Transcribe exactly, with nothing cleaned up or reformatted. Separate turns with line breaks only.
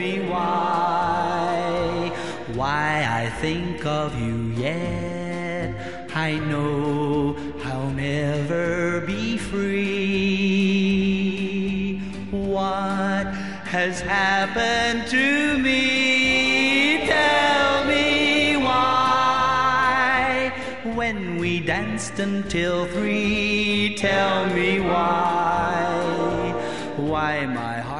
me why, why I think of you yet. I know I'll never be free. What has happened to me? Tell me why. When we danced until three, tell me why, why my heart